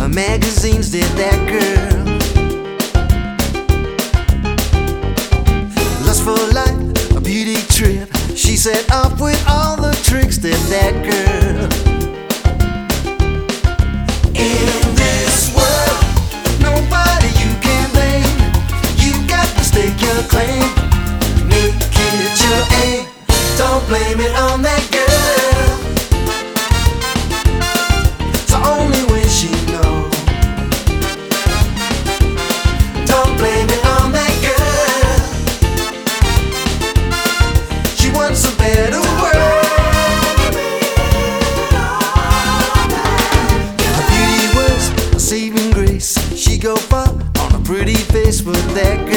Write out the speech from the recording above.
magazines did that girl. Lust for life, a beauty trip. She set up with all the tricks did that girl. In this world, nobody you can blame. You got to stake your claim, make it your aim. Don't blame it on that girl. So only when she knows. Don't blame it on that girl. She wants a better world. Her beauty was a saving grace. She go far on a pretty face with that girl.